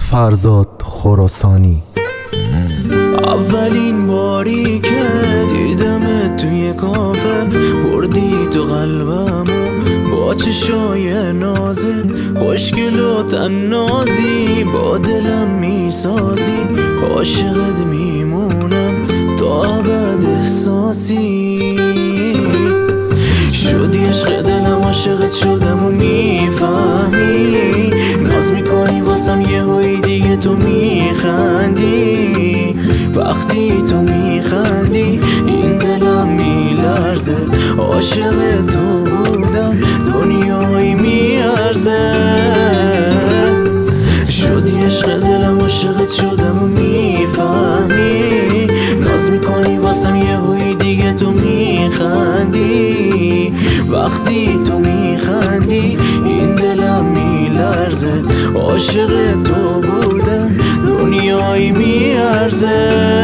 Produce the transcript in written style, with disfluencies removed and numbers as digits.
فرزاد خراسانی. اولین باری که دیدمت توی کافه، بردی تو قلبمو با چشای نازه، خوشگل و تنازی با دلم میسازی، عاشقت میمونم تا ابد احساسی. شدی عشق دلم، عاشقت شدم و میفهمی، ناز میکنی واسم یهویی دیگه تو میخندی، وقتی تو میخندی این دلم میلرزه، عاشق تو بودم دنیایی میارزه. شدی عشق دلم، عاشقت شدم و میفهمی، ناز میکنی واسم یهویی دیگه تو میخندی، وقتی تو میخندی این دلم میلرزه، عاشق تو بودن دنیایی میارزه.